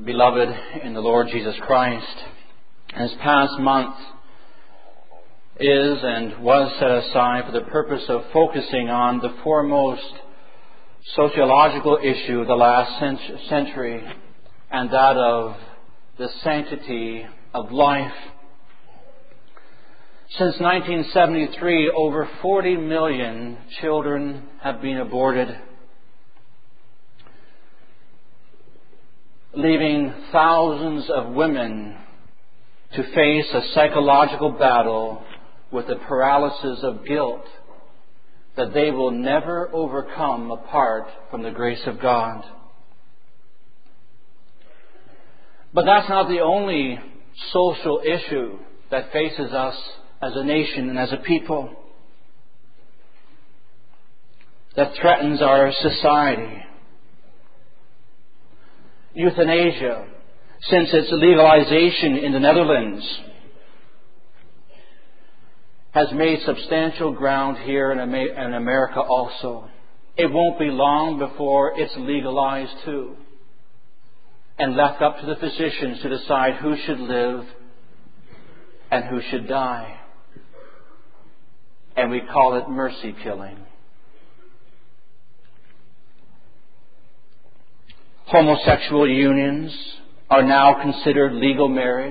Beloved in the Lord Jesus Christ, this past month is and was set aside for the purpose of focusing on the foremost sociological issue of the last century, and that of the sanctity of life. Since 1973, over 40 million children have been aborted, leaving thousands of women to face a psychological battle with the paralysis of guilt that they will never overcome apart from the grace of God. But that's not the only social issue that faces us as a nation and as a people, that threatens our society. Euthanasia, since its legalization in the Netherlands, has made substantial ground here in America also. It won't be long before it's legalized too, and left up to the physicians to decide who should live and who should die. And we call it mercy killing. Homosexual unions are now considered legal marriage.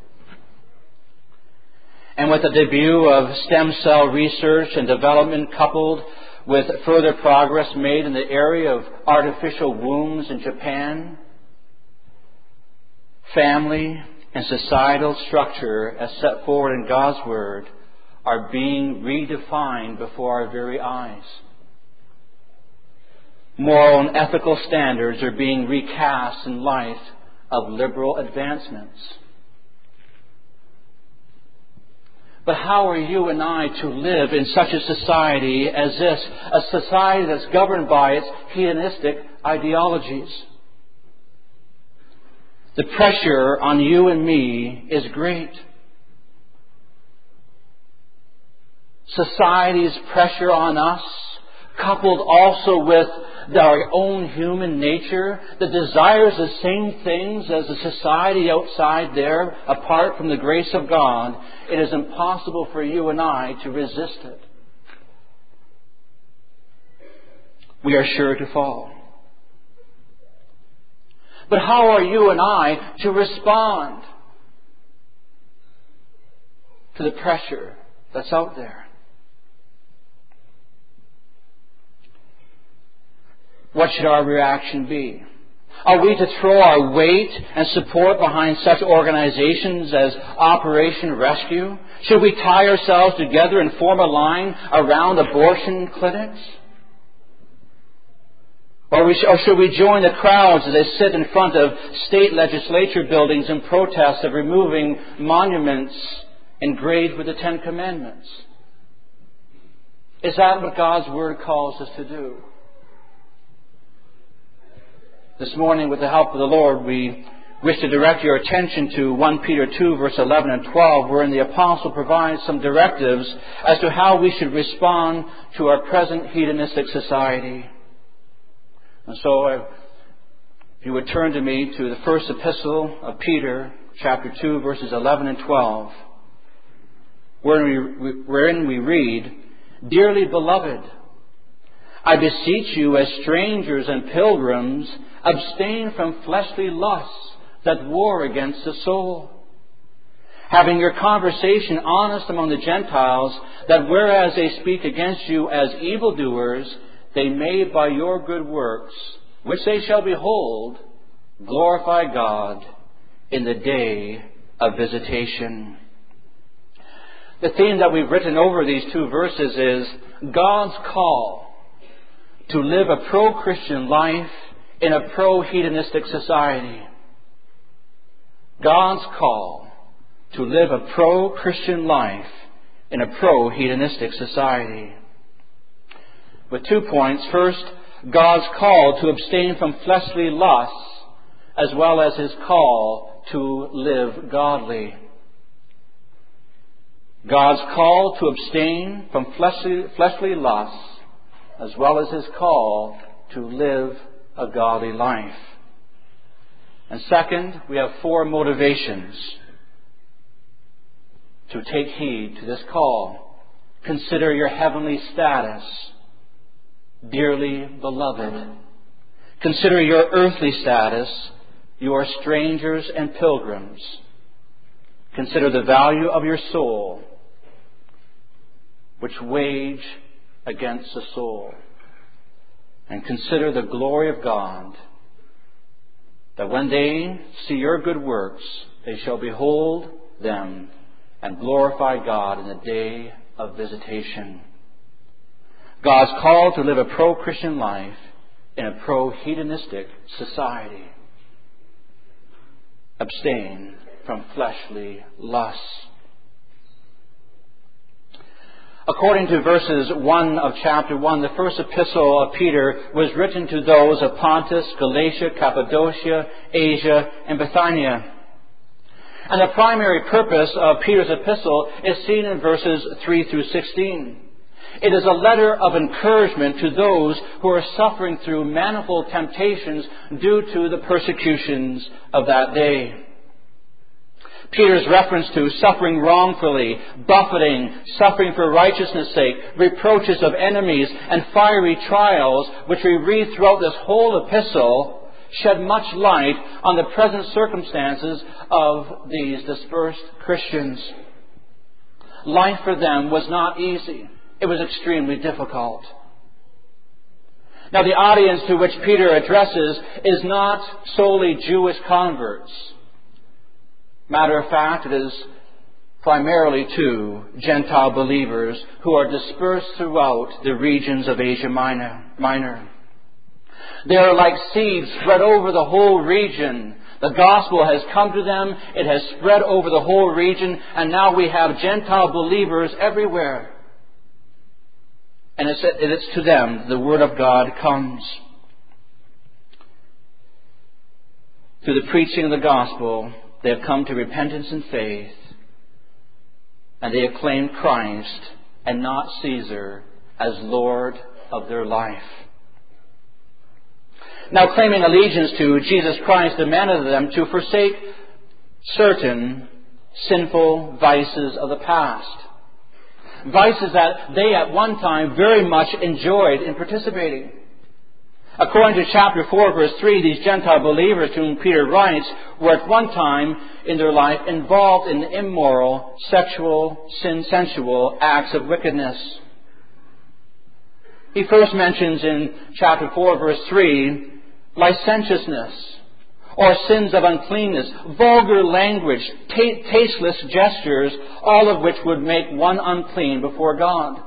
And with the debut of stem cell research and development coupled with further progress made in the area of artificial wombs in Japan, family and societal structure as set forward in God's Word are being redefined before our very eyes. Moral and ethical standards are being recast in light of liberal advancements. But how are you and I to live in such a society as this? A society that's governed by its hedonistic ideologies. The pressure on you and me is great. Society's pressure on us, coupled also with our own human nature that desires the same things as the society outside there, apart from the grace of God, it is impossible for you and I to resist it. We are sure to fall. But how are you and I to respond to the pressure that's out there? What should our reaction be? Are we to throw our weight and support behind such organizations as Operation Rescue? Should we tie ourselves together and form a line around abortion clinics? Or should we join the crowds as they sit in front of state legislature buildings in protest of removing monuments engraved with the Ten Commandments? Is that what God's Word calls us to do? This morning, with the help of the Lord, we wish to direct your attention to 1 Peter 2, verse 11 and 12, wherein the Apostle provides some directives as to how we should respond to our present hedonistic society. And so, if you would turn to me to the first epistle of Peter, chapter 2, verses 11 and 12, wherein we read, "Dearly beloved, I beseech you as strangers and pilgrims, abstain from fleshly lusts that war against the soul, having your conversation honest among the Gentiles, that whereas they speak against you as evildoers, they may by your good works, which they shall behold, glorify God in the day of visitation." The theme that we've written over these two verses is God's call to live a pro-Christian life in a pro-hedonistic society. God's call to live a pro-Christian life in a pro-hedonistic society. With 2 points. First, God's call to abstain from fleshly lusts, as well as His call to live godly. God's call to abstain from fleshly lusts, as well as His call to live a godly life. And second, we have 4 motivations to take heed to this call. Consider your heavenly status, dearly beloved. Consider your earthly status, you are strangers and pilgrims. Consider the value of your soul, which wage against the soul. And consider the glory of God, that when they see your good works, they shall behold them and glorify God in the day of visitation. God's call to live a pro-Christian life in a pro-hedonistic society. Abstain from fleshly lusts. According to verses 1 of chapter 1, the first epistle of Peter was written to those of Pontus, Galatia, Cappadocia, Asia, and Bithynia. And the primary purpose of Peter's epistle is seen in verses 3 through 16. It is a letter of encouragement to those who are suffering through manifold temptations due to the persecutions of that day. Peter's reference to suffering wrongfully, buffeting, suffering for righteousness' sake, reproaches of enemies, and fiery trials, which we read throughout this whole epistle, shed much light on the present circumstances of these dispersed Christians. Life for them was not easy. It was extremely difficult. Now, the audience to which Peter addresses is not solely Jewish converts. Matter of fact, it is primarily to Gentile believers who are dispersed throughout the regions of Asia Minor. They are like seeds spread over the whole region. The gospel has come to them, it has spread over the whole region, and now we have Gentile believers everywhere. And it's to them the Word of God comes. Through the preaching of the gospel, they have come to repentance and faith, and they have claimed Christ and not Caesar as Lord of their life. Now, claiming allegiance to Jesus Christ demanded of them to forsake certain sinful vices of the past. Vices that they at one time very much enjoyed in participating. According to chapter 4, verse 3, these Gentile believers to whom Peter writes were at one time in their life involved in immoral, sexual, sensual acts of wickedness. He first mentions in chapter 4, verse 3, licentiousness, or sins of uncleanness, vulgar language, tasteless gestures, all of which would make one unclean before God.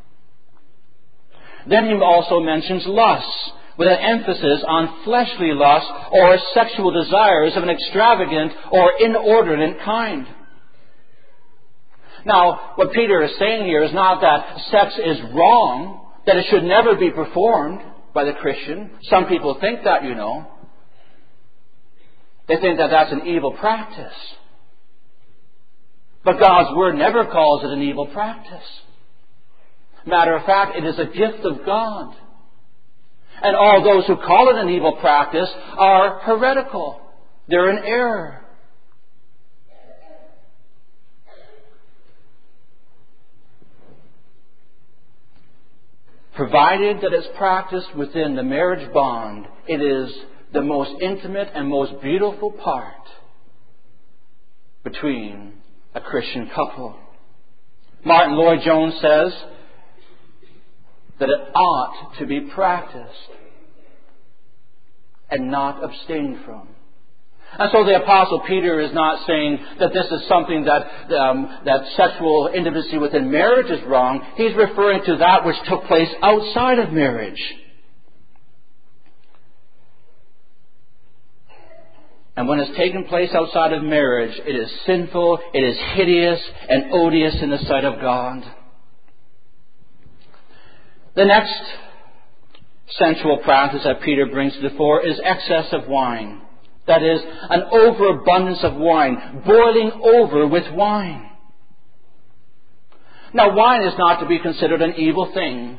Then he also mentions lusts, with an emphasis on fleshly lust or sexual desires of an extravagant or inordinate kind. Now, what Peter is saying here is not that sex is wrong, that it should never be performed by the Christian. Some people think that, you know. They think that that's an evil practice. But God's Word never calls it an evil practice. Matter of fact, it is a gift of God. And all those who call it an evil practice are heretical. They're in error. Provided that it's practiced within the marriage bond, it is the most intimate and most beautiful part between a Christian couple. Martin Lloyd-Jones says that it ought to be practiced and not abstained from. And so the Apostle Peter is not saying that this is something that sexual intimacy within marriage is wrong. He's referring to that which took place outside of marriage. And when it's taken place outside of marriage, it is sinful, it is hideous and odious in the sight of God. The next sensual practice that Peter brings to the fore is excess of wine. That is, an overabundance of wine, boiling over with wine. Now, wine is not to be considered an evil thing.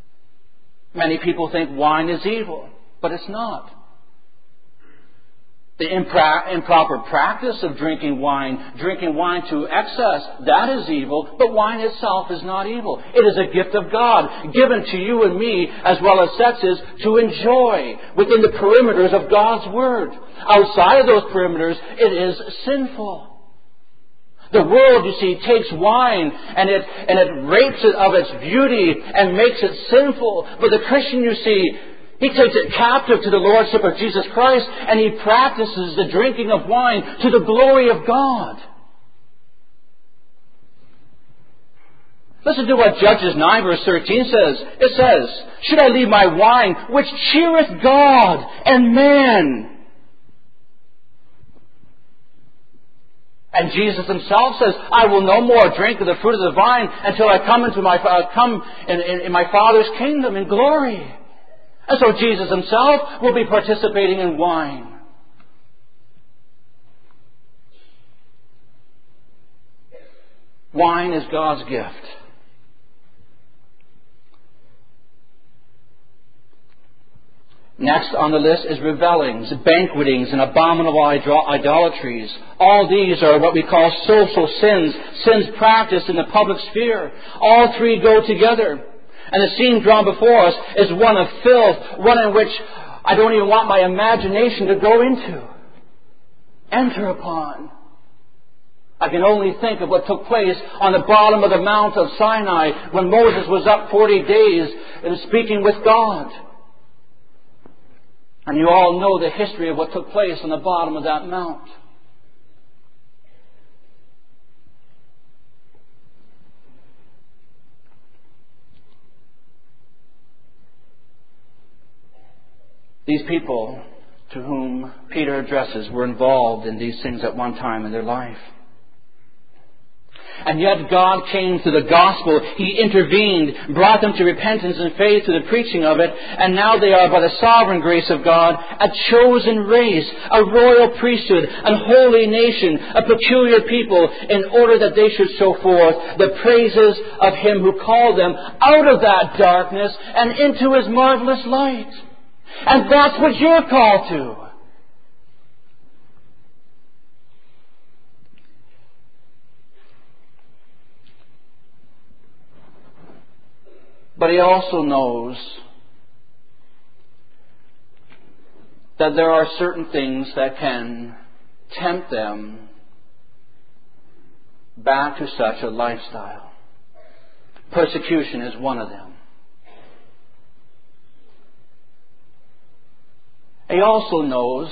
Many people think wine is evil, but it's not. The improper practice of drinking wine to excess, that is evil, but wine itself is not evil. It is a gift of God, given to you and me, as well as sexes, to enjoy within the perimeters of God's Word. Outside of those perimeters, it is sinful. The world, you see, takes wine and it rapes it of its beauty and makes it sinful. But the Christian, you see, he takes it captive to the Lordship of Jesus Christ, and he practices the drinking of wine to the glory of God. Listen to what Judges 9 verse 13 says. It says, "Should I leave my wine, which cheereth God and man?" And Jesus himself says, "I will no more drink of the fruit of the vine until I come into in my Father's kingdom in glory." And so Jesus himself will be participating in wine. Wine is God's gift. Next on the list is revellings, banquetings, and abominable idolatries. All these are what we call social sins, sins practiced in the public sphere. All three go together. And the scene drawn before us is one of filth, one in which I don't even want my imagination to go into, enter upon. I can only think of what took place on the bottom of the Mount of Sinai when Moses was up 40 days and speaking with God. And you all know the history of what took place on the bottom of that mount. These people to whom Peter addresses were involved in these things at one time in their life. And yet God came through the gospel. He intervened, brought them to repentance and faith through the preaching of it, and now they are, by the sovereign grace of God, a chosen race, a royal priesthood, a holy nation, a peculiar people, in order that they should show forth the praises of Him who called them out of that darkness and into His marvelous light. And that's what you're called to. But he also knows that there are certain things that can tempt them back to such a lifestyle. Persecution is one of them. He also knows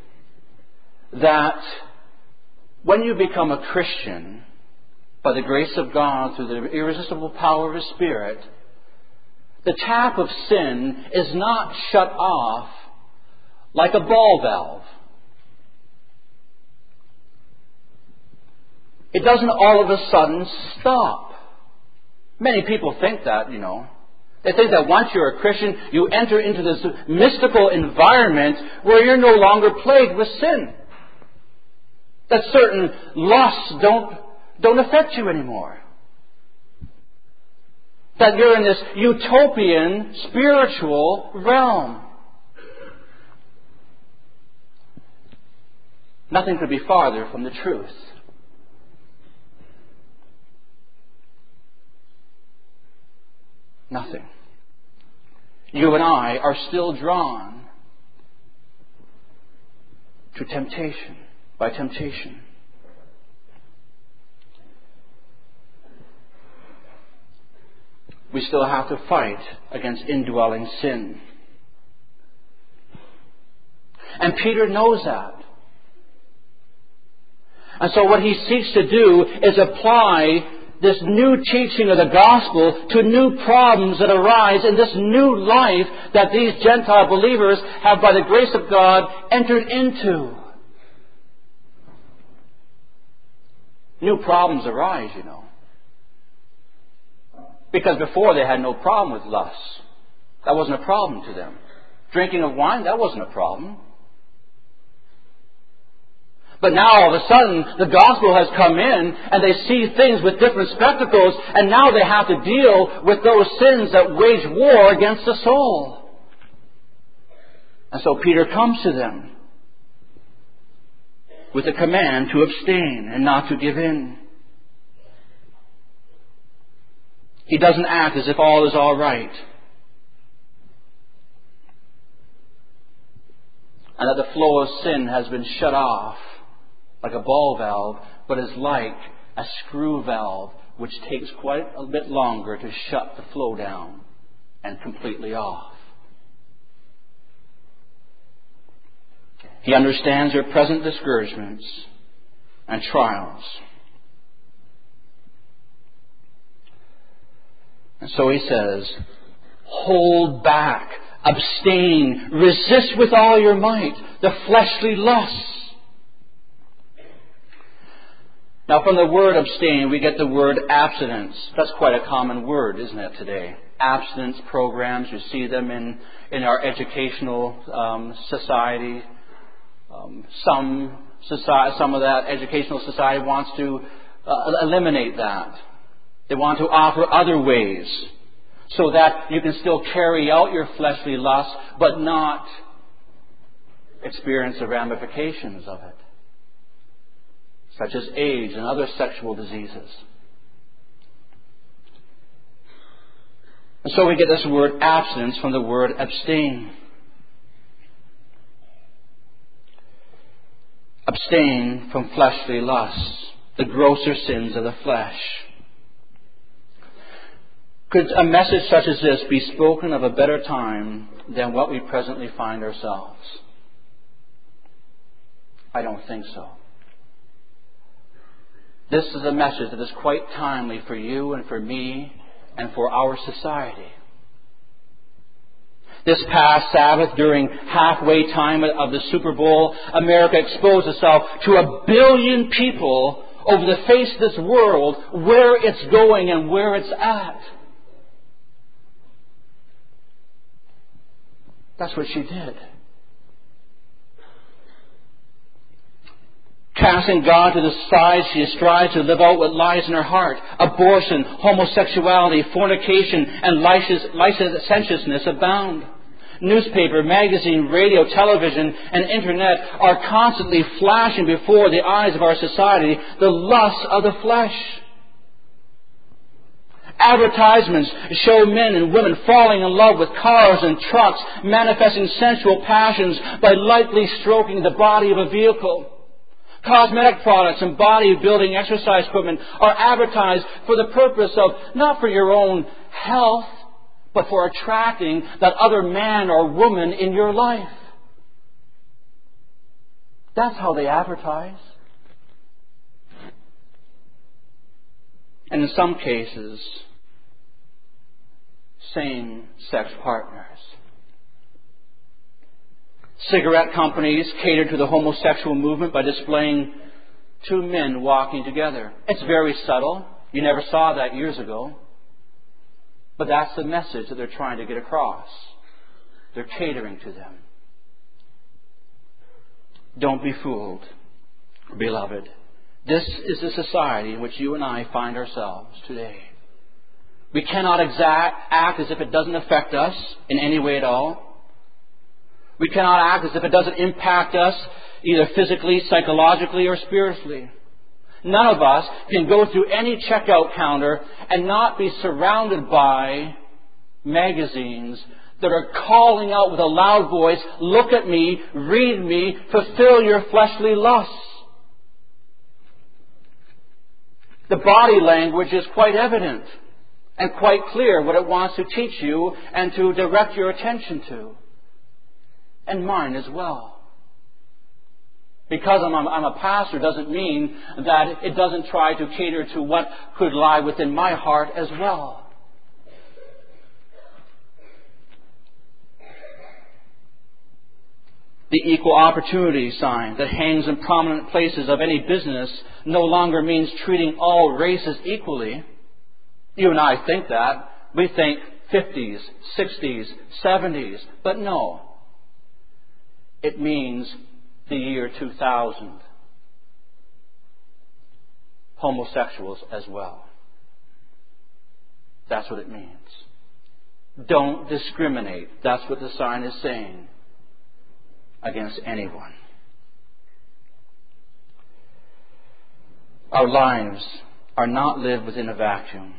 that when you become a Christian, by the grace of God, through the irresistible power of His Spirit, the tap of sin is not shut off like a ball valve. It doesn't all of a sudden stop. Many people think that, They think that once you're a Christian, you enter into this mystical environment where you're no longer plagued with sin. That certain lusts don't affect you anymore. That you're in this utopian spiritual realm. Nothing could be farther from the truth. Nothing. You and I are still drawn to temptation, by temptation. We still have to fight against indwelling sin. And Peter knows that. And so what he seeks to do is apply this new teaching of the gospel to new problems that arise in this new life that these Gentile believers have, by the grace of God, entered into. New problems arise, Because before they had no problem with lust. That wasn't a problem to them. Drinking of wine, that wasn't a problem. But now all of a sudden, the gospel has come in and they see things with different spectacles, and now they have to deal with those sins that wage war against the soul. And so Peter comes to them. with a command to abstain and not to give in. He doesn't act as if all is all right, and that the flow of sin has been shut off like a ball valve, but is like a screw valve which takes quite a bit longer to shut the flow down and completely off. He understands your present discouragements and trials. And so he says, hold back, abstain, resist with all your might the fleshly lusts. Now, from the word abstain, we get the word abstinence. That's quite a common word, isn't it, today? Abstinence programs, you see them in our educational society. Some of that educational society wants to eliminate that. They want to offer other ways so that you can still carry out your fleshly lusts, but not experience the ramifications of it, such as AIDS and other sexual diseases. And so we get this word abstinence from the word abstain. Abstain from fleshly lusts, the grosser sins of the flesh. Could a message such as this be spoken of a better time than what we presently find ourselves? I don't think so. This is a message that is quite timely for you and for me and for our society. This past Sabbath, during halfway time of the Super Bowl, America exposed itself to 1 billion people over the face of this world, where it's going and where it's at. That's what she did. Casting God to the side, she strives to live out what lies in her heart. Abortion, homosexuality, fornication, and licentiousness abound. Newspaper, magazine, radio, television, and internet are constantly flashing before the eyes of our society the lusts of the flesh. Advertisements show men and women falling in love with cars and trucks, manifesting sensual passions by lightly stroking the body of a vehicle. Cosmetic products and bodybuilding exercise equipment are advertised for the purpose of, not for your own health, but for attracting that other man or woman in your life. That's how they advertise. And in some cases, same-sex partners. Cigarette companies cater to the homosexual movement by displaying two men walking together. It's very subtle. You never saw that years ago. But that's the message that they're trying to get across. They're catering to them. Don't be fooled, beloved. This is the society in which you and I find ourselves today. We cannot act as if it doesn't affect us in any way at all. We cannot act as if it doesn't impact us either physically, psychologically, or spiritually. None of us can go through any checkout counter and not be surrounded by magazines that are calling out with a loud voice, look at me, read me, fulfill your fleshly lusts. The body language is quite evident and quite clear what it wants to teach you and to direct your attention to. And mine as well. Because I'm a pastor doesn't mean that it doesn't try to cater to what could lie within my heart as well. The equal opportunity sign that hangs in prominent places of any business no longer means treating all races equally. You and I think that. We think 50s, 60s, 70s. But no. It means the year 2000. Homosexuals as well. That's what it means. Don't discriminate. That's what the sign is saying. Against anyone. Our lives are not lived within a vacuum.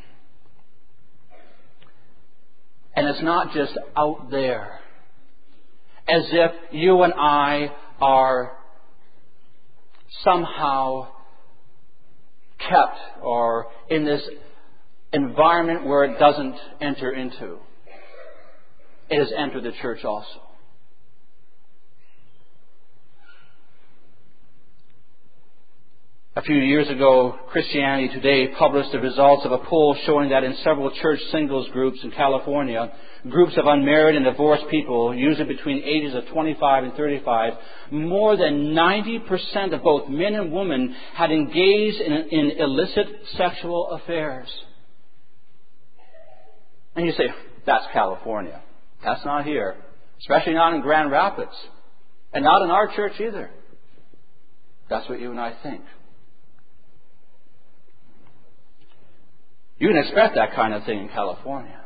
And it's not just out there, as if you and I are somehow kept or in this environment where it doesn't enter into. It has entered the church also. A few years ago, Christianity Today published the results of a poll showing that in several church singles groups in California, groups of unmarried and divorced people, usually between ages of 25 and 35, more than 90% of both men and women had engaged in illicit sexual affairs. And you say, that's California. That's not here. Especially not in Grand Rapids. And not in our church either. That's what you and I think. You can expect that kind of thing in California.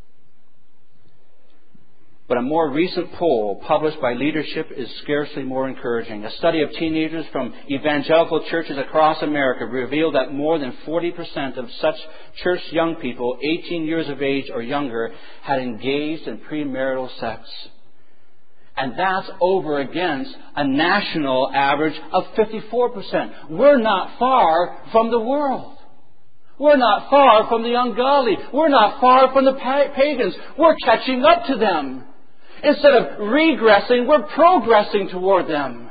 But a more recent poll published by Leadership is scarcely more encouraging. A study of teenagers from evangelical churches across America revealed that more than 40% of such church young people, 18 years of age or younger, had engaged in premarital sex. And that's over against a national average of 54%. We're not far from the world. We're not far from the ungodly. We're not far from the pagans. We're catching up to them. Instead of regressing, we're progressing toward them.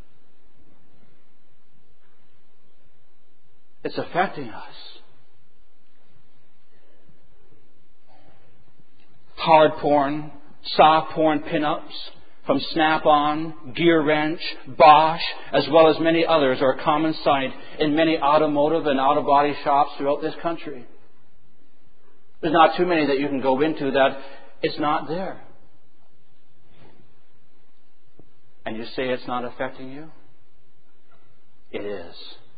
It's affecting us. Hard porn, soft porn pinups from Snap-on, Gear Wrench, Bosch, as well as many others are a common sight in many automotive and auto body shops throughout this country. There's not too many that you can go into that it's not there. And you say it's not affecting you? It is.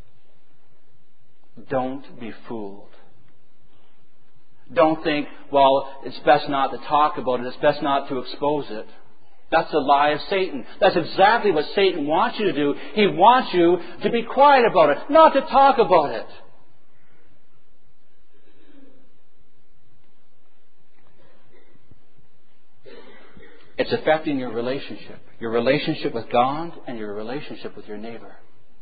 Don't be fooled. Don't think, well, it's best not to talk about it. It's best not to expose it. That's the lie of Satan. That's exactly what Satan wants you to do. He wants you to be quiet about it, not to talk about it. It's affecting your relationship with God and your relationship with your neighbor.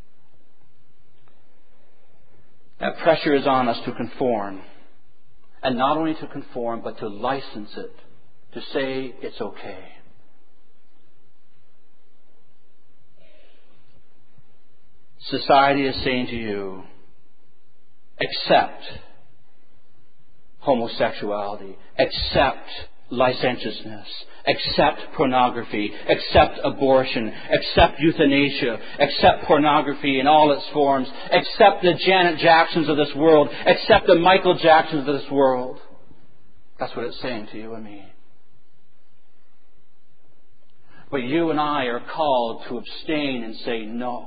That pressure is on us to conform. And not only to conform, but to license it. To say it's okay. Society is saying to you, accept homosexuality, accept licentiousness, accept pornography, accept abortion, accept euthanasia, accept pornography in all its forms, accept the Janet Jacksons of this world, accept the Michael Jacksons of this world. That's what it's saying to you and me. But you and I are called to abstain and say, no,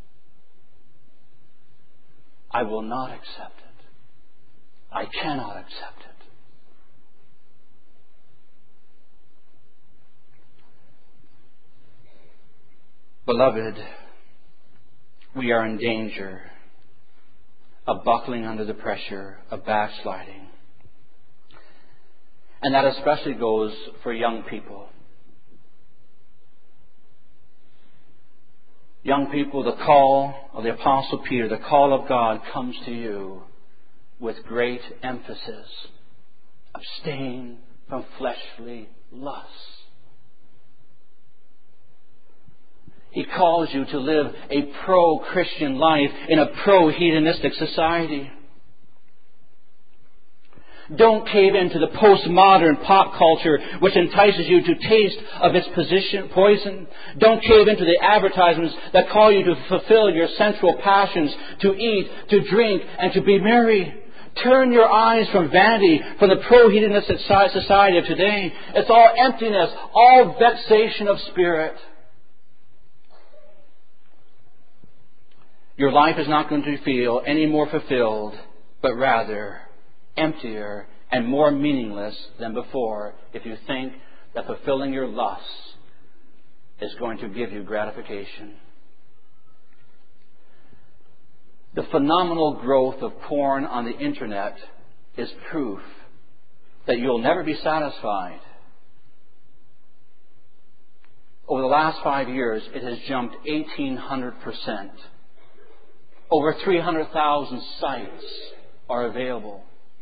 I will not accept it. I cannot accept it. Beloved, we are in danger of buckling under the pressure of backsliding. And that especially goes for young people. Young people, the call of the Apostle Peter, the call of God comes to you with great emphasis. Abstain from fleshly lusts. He calls you to live a pro-Christian life in a pro-hedonistic society. Don't cave into the postmodern pop culture which entices you to taste of its poison. Don't cave into the advertisements that call you to fulfill your sensual passions, to eat, to drink, and to be merry. Turn your eyes from vanity, from the pro-hedonistic society of today. It's all emptiness, all vexation of spirit. Your life is not going to feel any more fulfilled, but rather emptier and more meaningless than before if you think that fulfilling your lusts is going to give you gratification. The phenomenal growth of porn on the internet is proof that you'll never be satisfied. Over the last 5 years, it has jumped 1,800%. Over 300,000 sites are available.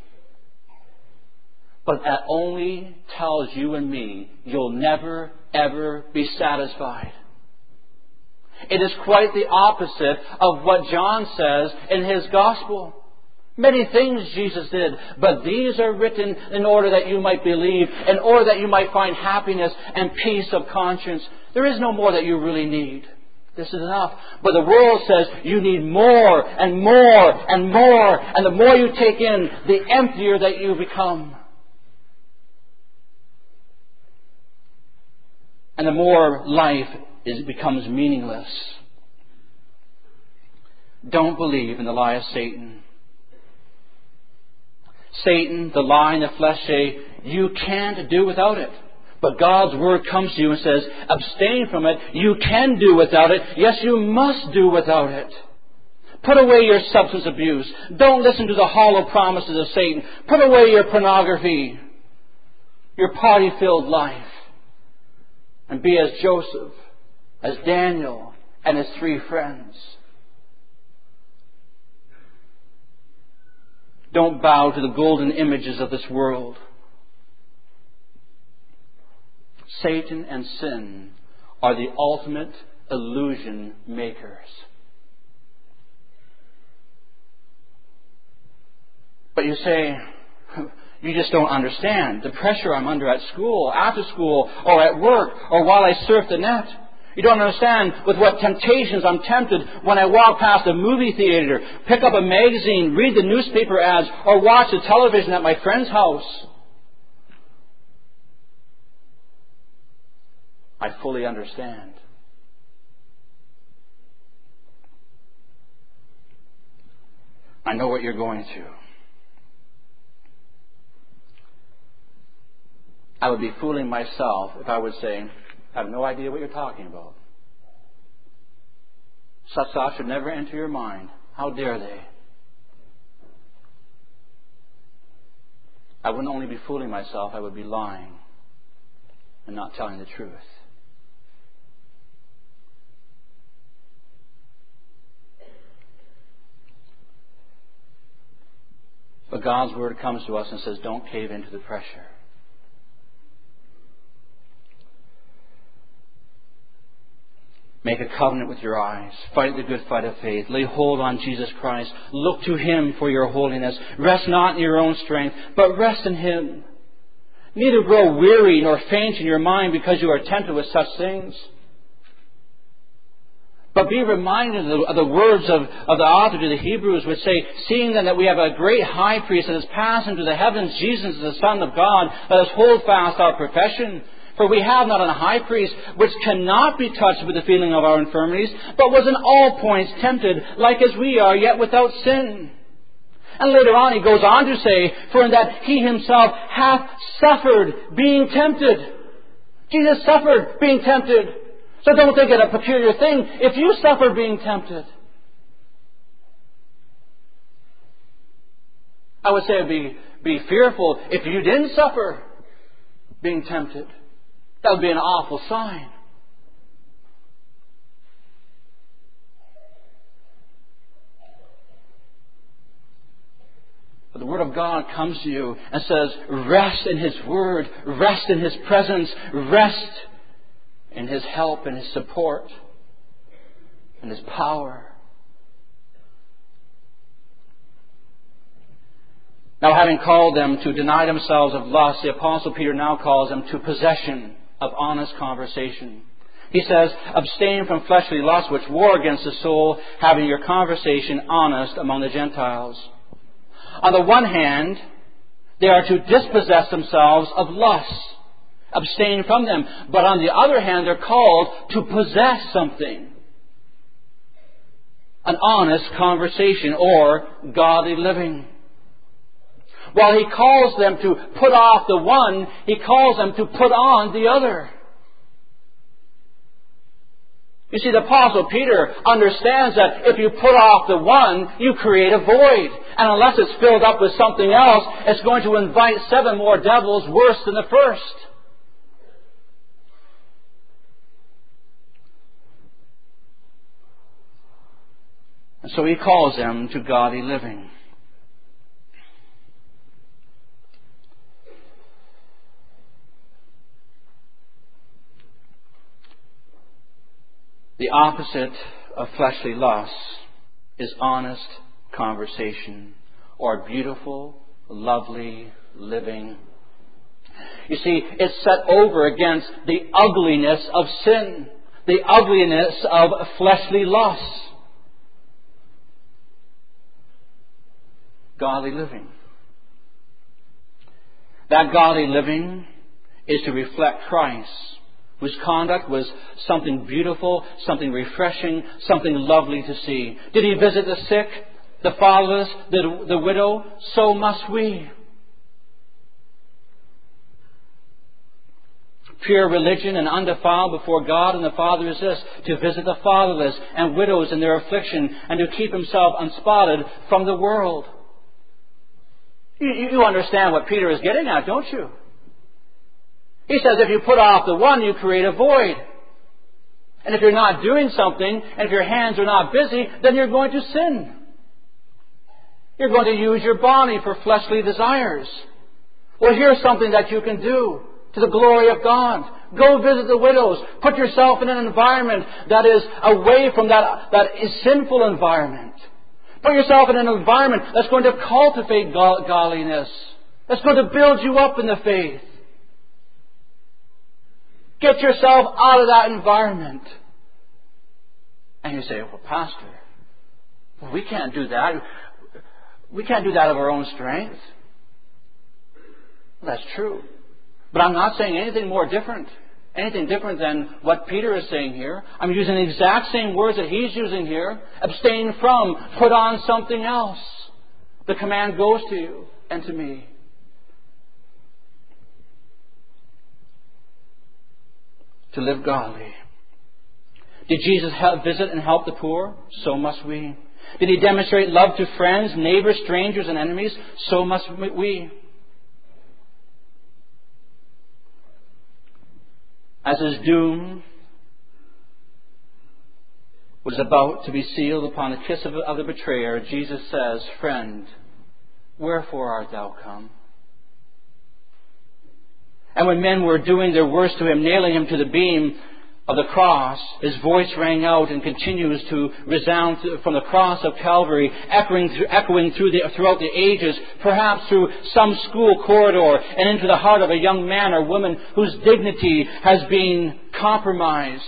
But that only tells you and me you'll never, ever be satisfied. It is quite the opposite of what John says in his Gospel. Many things Jesus did, but these are written in order that you might believe, in order that you might find happiness and peace of conscience. There is no more that you really need. This is enough. But the world says you need more and more and more. And the more you take in, the emptier that you become. And the more life becomes meaningless. Don't believe in the lie of Satan. Satan, the lie and the flesh say, you can't do without it. But God's Word comes to you and says, abstain from it. You can do without it. Yes, you must do without it. Put away your substance abuse. Don't listen to the hollow promises of Satan. Put away your pornography, your party-filled life. And be as Joseph, as Daniel, and his 3 friends. Don't bow to the golden images of this world. Satan and sin are the ultimate illusion makers. But you say, you just don't understand the pressure I'm under at school, after school, or at work, or while I surf the net. You don't understand with what temptations I'm tempted when I walk past a movie theater, pick up a magazine, read the newspaper ads, or watch the television at my friend's house. I fully understand. I know what you're going through. I would be fooling myself if I would say, I have no idea what you're talking about. Such thoughts should never enter your mind. How dare they? I wouldn't only be fooling myself, I would be lying and not telling the truth. But God's Word comes to us and says, don't cave into the pressure. Make a covenant with your eyes. Fight the good fight of faith. Lay hold on Jesus Christ. Look to Him for your holiness. Rest not in your own strength, but rest in Him. Neither grow weary nor faint in your mind because you are tempted with such things. But be reminded of the words of the author to the Hebrews, which say, seeing then that we have a great high priest that has passed into the heavens, Jesus the Son of God, let us hold fast our profession. For we have not a high priest which cannot be touched with the feeling of our infirmities, but was in all points tempted, like as we are, yet without sin. And later on he goes on to say, for in that He Himself hath suffered being tempted. Jesus suffered being tempted. So don't think it a peculiar thing if you suffer being tempted. I would say be fearful if you didn't suffer being tempted. That would be an awful sign. But the Word of God comes to you and says, rest in His Word, rest in His presence, rest in His help and His support and His power. Now, having called them to deny themselves of lust, the Apostle Peter now calls them to possession of honest conversation. He says, abstain from fleshly lusts which war against the soul, having your conversation honest among the Gentiles. On the one hand, they are to dispossess themselves of lusts, abstain from them. But on the other hand, they're called to possess something. An honest conversation or godly living. While He calls them to put off the one, He calls them to put on the other. You see, the Apostle Peter understands that if you put off the one, you create a void. And unless it's filled up with something else, it's going to invite 7 more devils worse than the first. And so he calls them to godly living. The opposite of fleshly lust is honest conversation, or beautiful, lovely living. You see, it's set over against the ugliness of sin, the ugliness of fleshly lust. Godly living. That godly living is to reflect Christ, whose conduct was something beautiful, something refreshing, something lovely to see. Did he visit the sick, the fatherless, the widow? So must we. Pure religion and undefiled before God and the Father is this: to visit the fatherless and widows in their affliction, and to keep himself unspotted from the world. You understand what Peter is getting at, don't you? He says if you put off the one, you create a void. And if you're not doing something, and if your hands are not busy, then you're going to sin. You're going to use your body for fleshly desires. Well, here's something that you can do to the glory of God. Go visit the widows. Put yourself in an environment that is away from that sinful environment. Put yourself in an environment that's going to cultivate godliness. That's going to build you up in the faith. Get yourself out of that environment. And you say, well, Pastor, we can't do that. We can't do that of our own strength. Well, that's true. But I'm not saying anything different than what Peter is saying here. I'm using the exact same words that he's using here. Abstain from, put on something else. The command goes to you and to me. To live godly. Did Jesus visit and help the poor? So must we. Did he demonstrate love to friends, neighbors, strangers, and enemies? So must we. As his doom was about to be sealed upon the kiss of the betrayer, Jesus says, "Friend, wherefore art thou come?" And when men were doing their worst to him, nailing him to the beam of the cross, his voice rang out and continues to resound from the cross of Calvary, echoing throughout the ages, perhaps through some school corridor and into the heart of a young man or woman whose dignity has been compromised,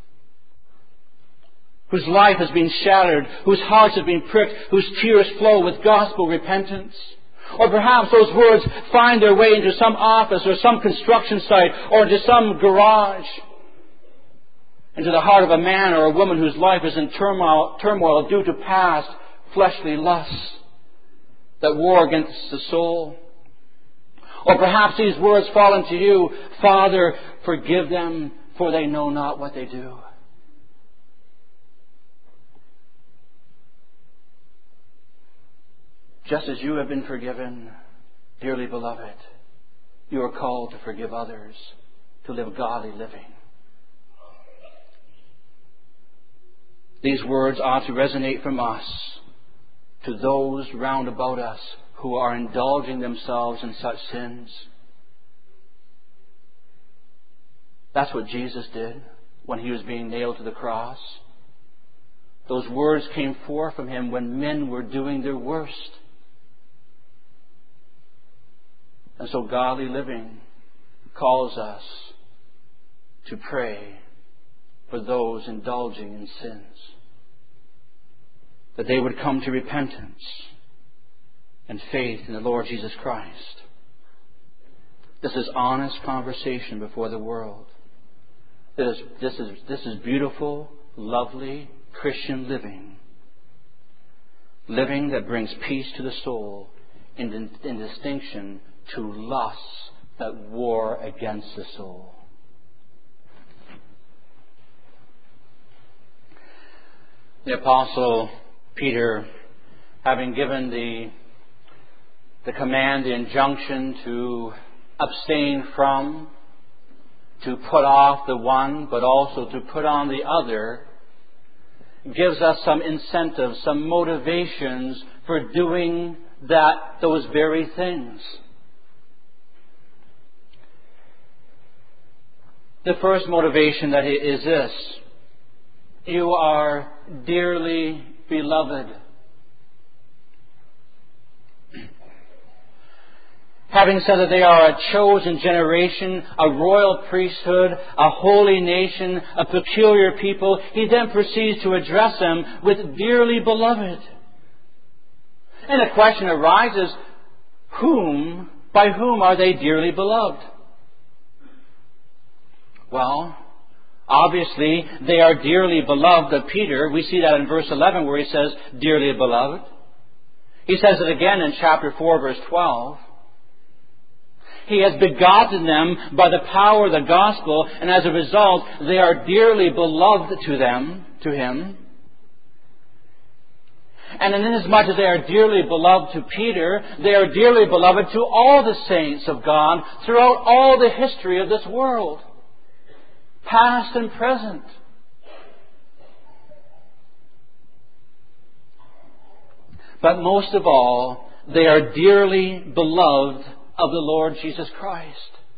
whose life has been shattered, whose hearts have been pricked, whose tears flow with gospel repentance. Or perhaps those words find their way into some office or some construction site or into some garage, into the heart of a man or a woman whose life is in turmoil due to past fleshly lusts that war against the soul. Or perhaps these words fall into you: "Father, forgive them, for they know not what they do." Just as you have been forgiven, dearly beloved, you are called to forgive others, to live godly living. These words ought to resonate from us to those round about us who are indulging themselves in such sins. That's what Jesus did when he was being nailed to the cross. Those words came forth from him when men were doing their worst. And so godly living calls us to pray for those indulging in sins, that they would come to repentance and faith in the Lord Jesus Christ. This is honest conversation before the world. This is beautiful, lovely Christian living. Living that brings peace to the soul in distinction to lusts that war against the soul. The Apostle Peter, having given the command, the injunction to abstain from, to put off the one, but also to put on the other, gives us some incentives, some motivations for doing those very things. The first motivation that is this: you are dearly beloved. Having said that they are a chosen generation, a royal priesthood, a holy nation, a peculiar people, he then proceeds to address them with dearly beloved. And the question arises, by whom are they dearly beloved? Well, obviously, they are dearly beloved of Peter. We see that in verse 11 where he says, dearly beloved. He says it again in chapter 4, verse 12. He has begotten them by the power of the gospel, and as a result, they are dearly beloved to him. And inasmuch as they are dearly beloved to Peter, they are dearly beloved to all the saints of God throughout all the history of this world, past and present. But most of all, they are dearly beloved of the Lord Jesus Christ.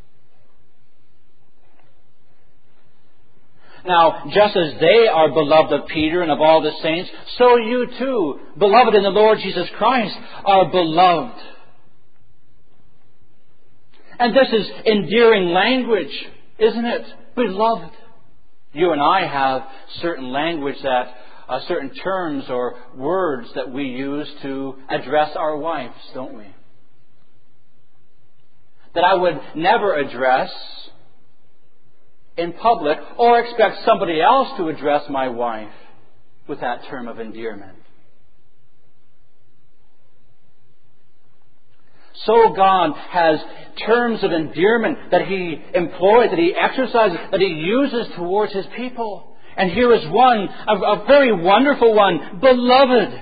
Now, just as they are beloved of Peter and of all the saints, so you too, beloved in the Lord Jesus Christ, are beloved. And this is endearing language, isn't it? Beloved. You and I have certain language certain terms or words that we use to address our wives, don't we? That I would never address in public or expect somebody else to address my wife with that term of endearment. So God has terms of endearment that He employs, that He exercises, that He uses towards His people. And here is one, a very wonderful one, beloved.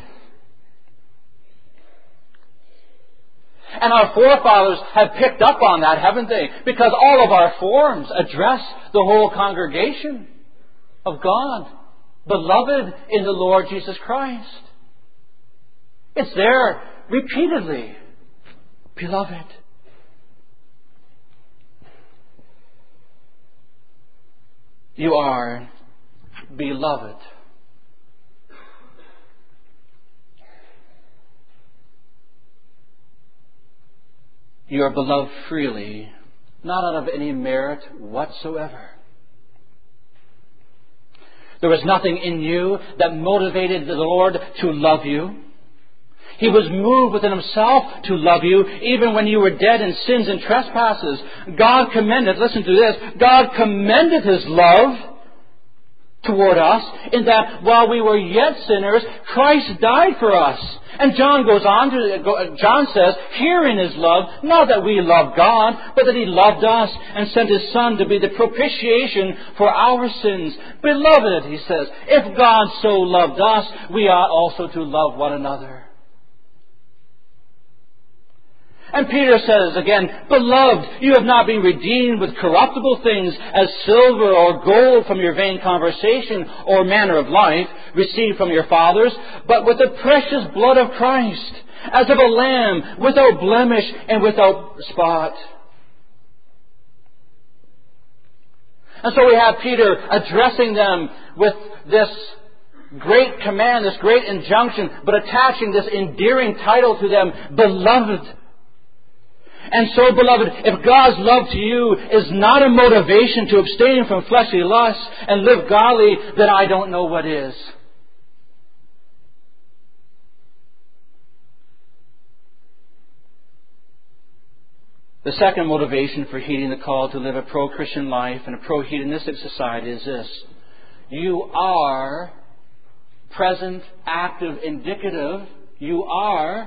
And our forefathers have picked up on that, haven't they? Because all of our forms address the whole congregation of God. Beloved in the Lord Jesus Christ. It's there repeatedly. Beloved. You are beloved. You are beloved freely, not out of any merit whatsoever. There was nothing in you that motivated the Lord to love you. He was moved within Himself to love you, even when you were dead in sins and trespasses. God commended, listen to this, God commended His love toward us in that while we were yet sinners, Christ died for us. And John says, herein is love, not that we love God, but that He loved us and sent His Son to be the propitiation for our sins. Beloved, he says, if God so loved us, we ought also to love one another. And Peter says again, beloved, you have not been redeemed with corruptible things as silver or gold from your vain conversation or manner of life received from your fathers, but with the precious blood of Christ, as of a lamb, without blemish and without spot. And so we have Peter addressing them with this great command, this great injunction, but attaching this endearing title to them, beloved. And so, beloved, if God's love to you is not a motivation to abstain from fleshly lusts and live godly, then I don't know what is. The second motivation for heeding the call to live a pro-Christian life and a pro-hedonistic society is this. You are present, active, indicative. You are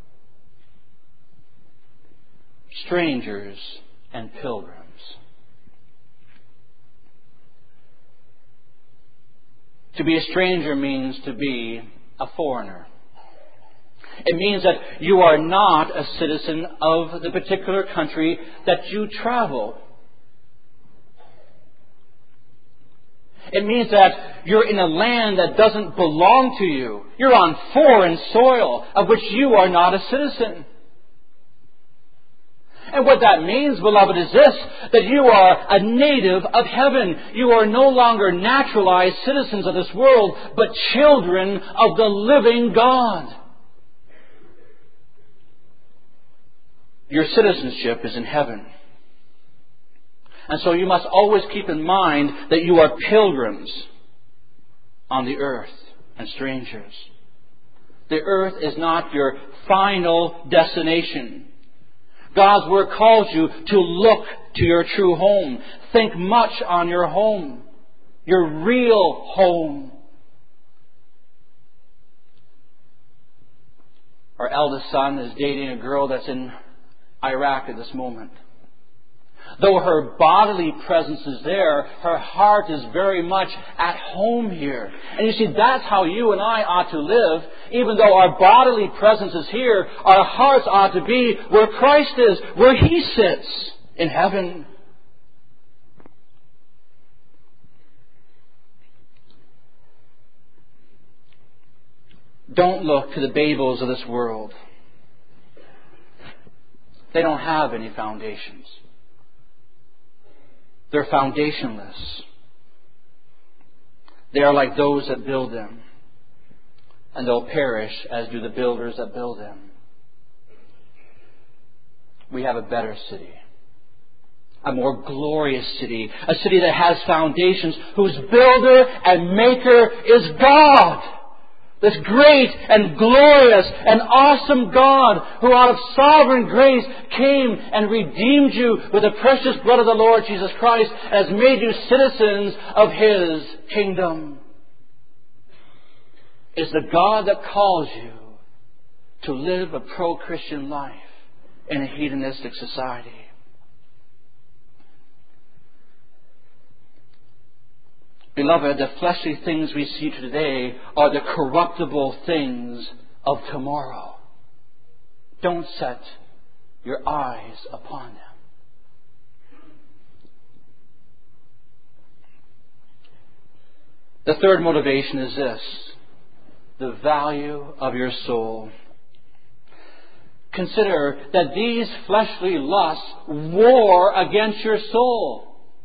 strangers and pilgrims. To be a stranger means to be a foreigner. It means that you are not a citizen of the particular country that you travel. It means that you're in a land that doesn't belong to you. You're on foreign soil of which you are not a citizen. And what that means, beloved, is this, that you are a native of heaven. You are no longer naturalized citizens of this world, but children of the living God. Your citizenship is in heaven. And so you must always keep in mind that you are pilgrims on the earth and strangers. The earth is not your final destination. God's Word calls you to look to your true home. Think much on your home, your real home. Our eldest son is dating a girl that's in Iraq at this moment. Though her bodily presence is there, her heart is very much at home here. And you see, that's how you and I ought to live. Even though our bodily presence is here, our hearts ought to be where Christ is, where He sits in heaven. Don't look to the Babels of this world. They don't have any foundations. They're foundationless. They are like those that build them, and they'll perish as do the builders that build them. We have a better city, a more glorious city, a city that has foundations, whose builder and maker is God. This great and glorious and awesome God who out of sovereign grace came and redeemed you with the precious blood of the Lord Jesus Christ and has made you citizens of His kingdom. It's the God that calls you to live a pro-Christian life in a hedonistic society. Beloved, the fleshly things we see today are the corruptible things of tomorrow. Don't set your eyes upon them. The third motivation is this: the value of your soul. Consider that these fleshly lusts war against your soul.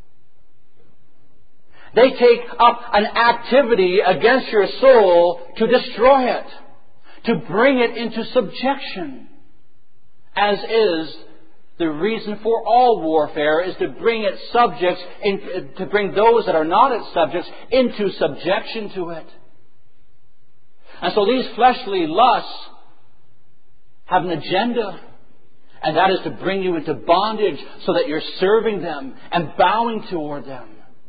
They take up an activity against your soul to destroy it, to bring it into subjection, as is the reason for all warfare, is to bring its subjects, to bring those that are not its subjects into subjection to it. And so these fleshly lusts have an agenda, and that is to bring you into bondage so that you're serving them and bowing toward them.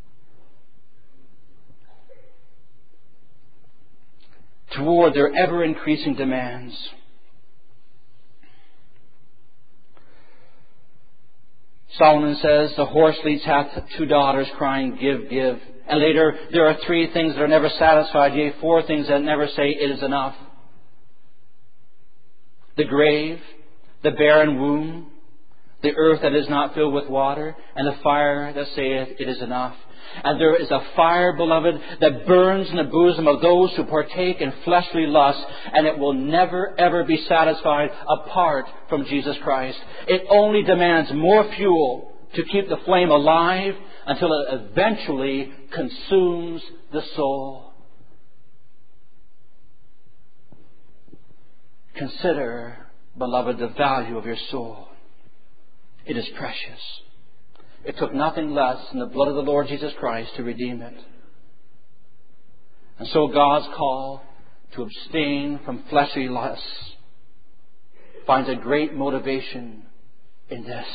Toward their ever-increasing demands. Solomon says, the horse leads hath two daughters crying, give, give. And later, there are three things that are never satisfied, yea, four things that never say it is enough. The grave, the barren womb, the earth that is not filled with water, and the fire that saith it is enough. And there is a fire, beloved, that burns in the bosom of those who partake in fleshly lusts, and it will never, ever be satisfied apart from Jesus Christ. It only demands more fuel to keep the flame alive until it eventually consumes the soul. Consider, beloved, the value of your soul. It is precious. It took nothing less than the blood of the Lord Jesus Christ to redeem it. And so God's call to abstain from fleshly lusts finds a great motivation in this.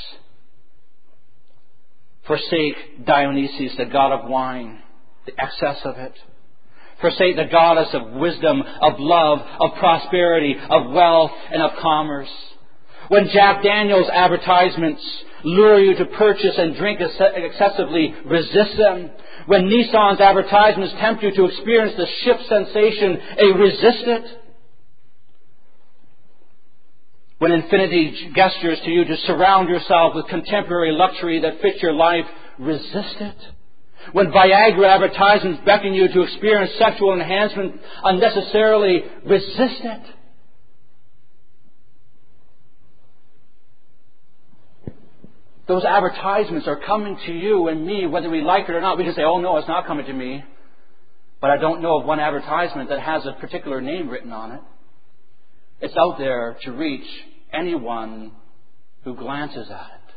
Forsake Dionysus, the god of wine, the excess of it. Forsake the goddess of wisdom, of love, of prosperity, of wealth, and of commerce. When Jack Daniels advertisements lure you to purchase and drink excessively, resist them. When Nissan's advertisements tempt you to experience the ship sensation, resist it. When Infinity gestures to you to surround yourself with contemporary luxury that fits your life, resist it. When Viagra advertisements beckon you to experience sexual enhancement unnecessarily, resist it. Those advertisements are coming to you and me, whether we like it or not. We can say, oh no, it's not coming to me. But I don't know of one advertisement that has a particular name written on it. It's out there to reach anyone who glances at it.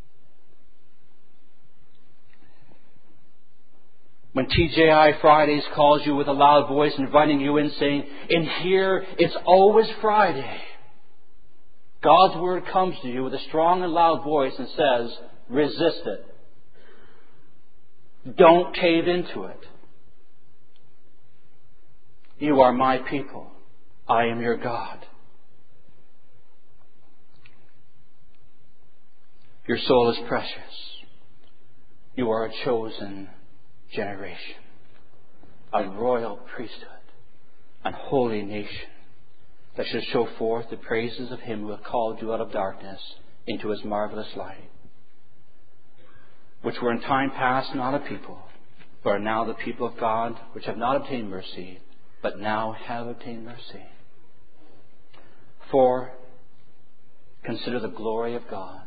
When TGI Fridays calls you with a loud voice inviting you in saying, in here it's always Friday, God's Word comes to you with a strong and loud voice and says, resist it. Don't cave into it. You are my people. I am your God. Your soul is precious. You are a chosen generation, a royal priesthood, a holy nation that should show forth the praises of Him who hath called you out of darkness into His marvelous light, which were in time past not a people, but are now the people of God, which have not obtained mercy, but now have obtained mercy. For, consider the glory of God.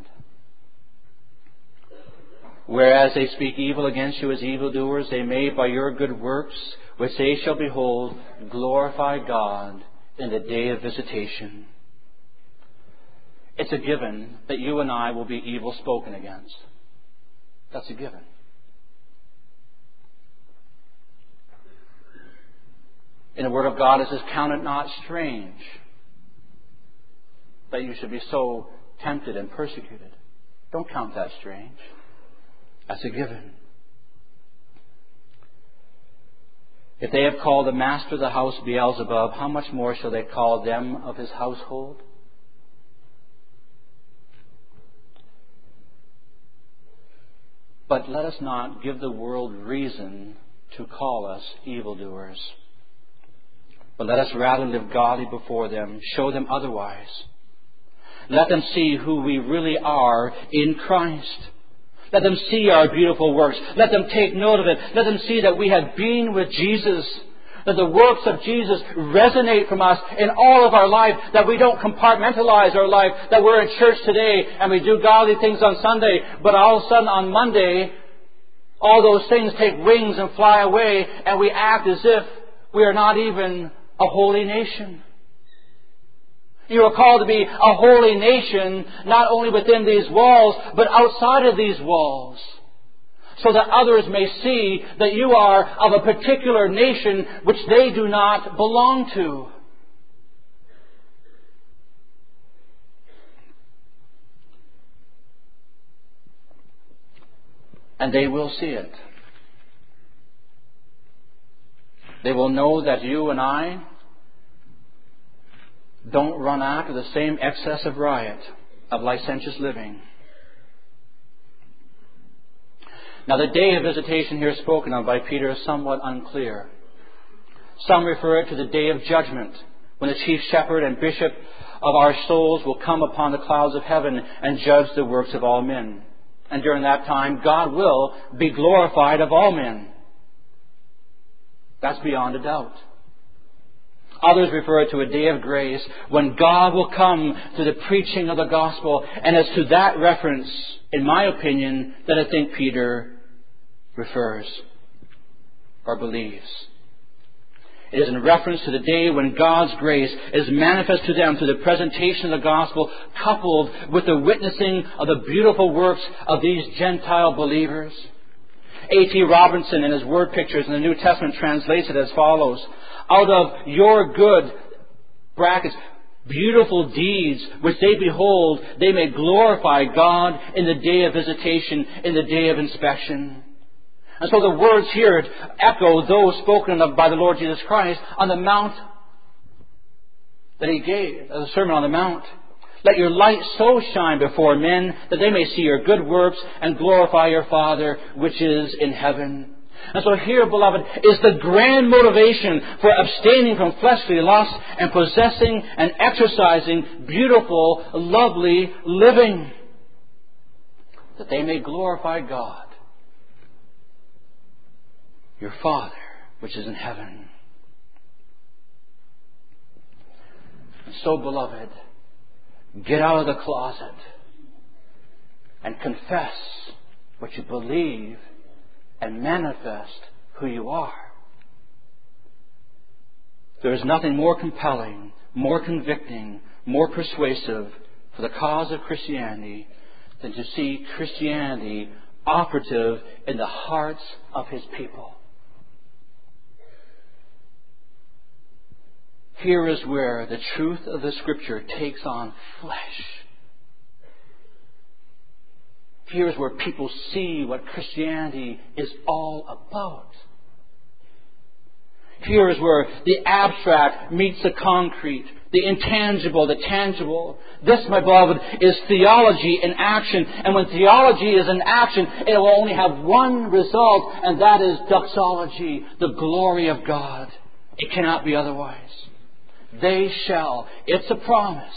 Whereas they speak evil against you as evildoers, they may, by your good works, which they shall behold, glorify God in the day of visitation. It's a given that you and I will be evil spoken against. That's a given. In the Word of God it says, count it not strange that you should be so tempted and persecuted. Don't count that strange. That's a given. If they have called the master of the house Beelzebub, how much more shall they call them of his household? But let us not give the world reason to call us evildoers. But let us rather live godly before them, show them otherwise. Let them see who we really are in Christ. Let them see our beautiful works. Let them take note of it. Let them see that we have been with Jesus. That the works of Jesus resonate from us in all of our life. That we don't compartmentalize our life. That we're in church today and we do godly things on Sunday. But all of a sudden on Monday, all those things take wings and fly away. And we act as if we are not even a holy nation. You are called to be a holy nation, not only within these walls, but outside of these walls. So that others may see that you are of a particular nation which they do not belong to. And they will see it. They will know that you and I don't run after the same excess of riot, of licentious living. Now the day of visitation here spoken of by Peter is somewhat unclear. Some refer it to the day of judgment, when the chief shepherd and bishop of our souls will come upon the clouds of heaven and judge the works of all men. And during that time, God will be glorified of all men. That's beyond a doubt. Others refer it to a day of grace when God will come to the preaching of the gospel. And as to that reference, in my opinion, that I think Peter refers or believes. It is in reference to the day when God's grace is manifest to them through the presentation of the gospel, coupled with the witnessing of the beautiful works of these Gentile believers. A.T. Robinson, in his word pictures in the New Testament, translates it as follows: out of your good, brackets, beautiful deeds which they behold, they may glorify God in the day of visitation, in the day of inspection. And so the words here echo those spoken of by the Lord Jesus Christ on the mount that He gave, as a Sermon on the Mount. Let your light so shine before men that they may see your good works and glorify your Father which is in heaven. And so here, beloved, is the grand motivation for abstaining from fleshly lusts and possessing and exercising beautiful, lovely living, that they may glorify God, your Father, which is in heaven. And so, beloved, get out of the closet and confess what you believe and manifest who you are. There is nothing more compelling, more convicting, more persuasive for the cause of Christianity than to see Christianity operative in the hearts of His people. Here is where the truth of the Scripture takes on flesh. Here is where people see what Christianity is all about. Here is where the abstract meets the concrete, the intangible, the tangible. This, my beloved, is theology in action. And when theology is in action, it will only have one result, and that is doxology, the glory of God. It cannot be otherwise. They shall, it's a promise,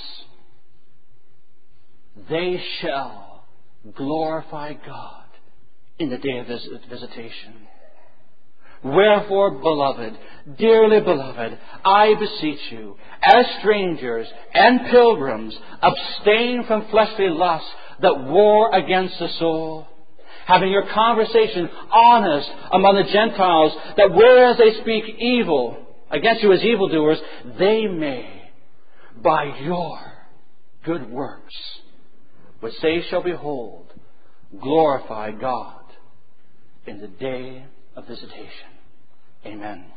they shall glorify God in the day of visitation. Wherefore, beloved, dearly beloved, I beseech you, as strangers and pilgrims, abstain from fleshly lusts that war against the soul, having your conversation honest among the Gentiles, that whereas they speak evil against you as evildoers, they may, by your good works, which they shall behold, glorify God in the day of visitation. Amen.